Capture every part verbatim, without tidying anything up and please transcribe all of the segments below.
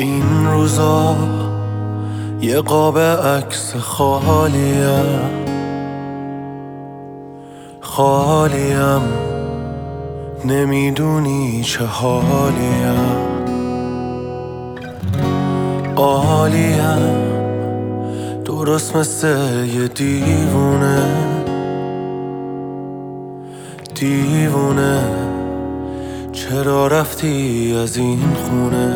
این روزا یه قاب عکس خالیم خالیم نمیدونی چه حالیم عالیم درست مثل یه دیوونه دیوونه چرا رفتی از این خونه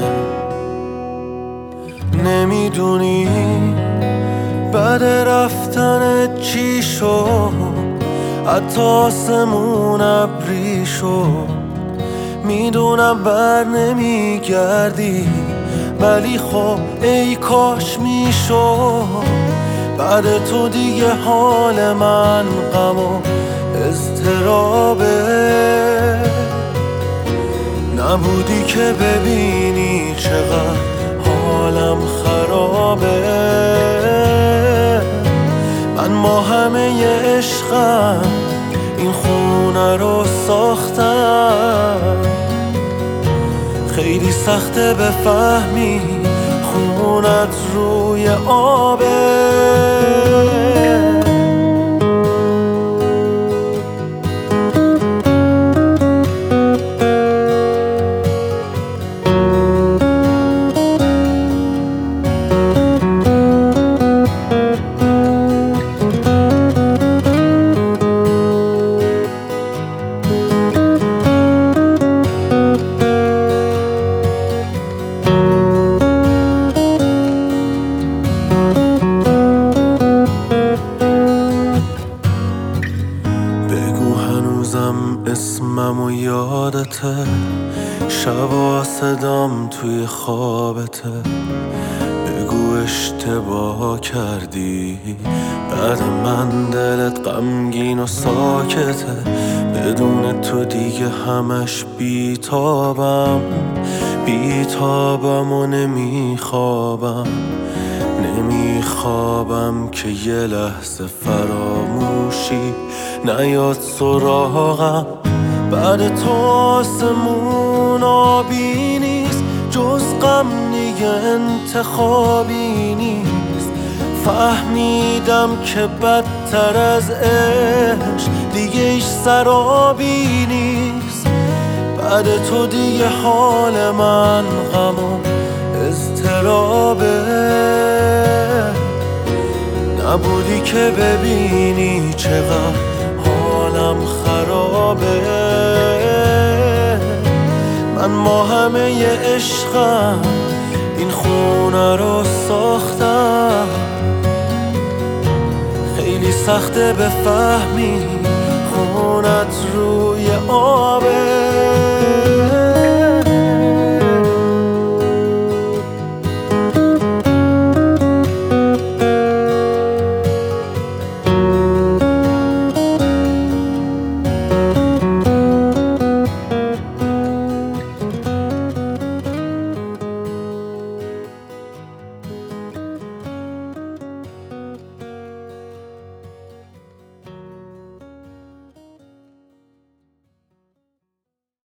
نمیدونی بعد رفتن چی شد حتی آسمون ابری شد میدونم بر نمیگردی ولی خب ای کاش میشد بعد تو دیگه حال من غم و اضطرابه نبودی که ببینی چقدر حالم خرابه من با همه عشقم این خونه رو ساختم خیلی سخته بفهمی خونت روی آبه اسمم و یادته شبا صدام توی خوابته بگو اشتباه کردی بعد من دلت غمگین و ساکته بدون تو دیگه همش بیتابم بیتابم و نمیخوابم نمیخوابم که یه لحظه فراموشی نیاد سراغم بعد تو آسمون آبی نیست جز غم دیگه انتخابی نیست فهمیدم که بدتر از عشق دیگه ایش سرابی نیست بعد تو دیگه حال من غم و اضطرابه نبودی که ببینی چقدر حالم خرابه من با همه عشقم این خونه رو ساختم خیلی سخته بفهمی خونت روی آبه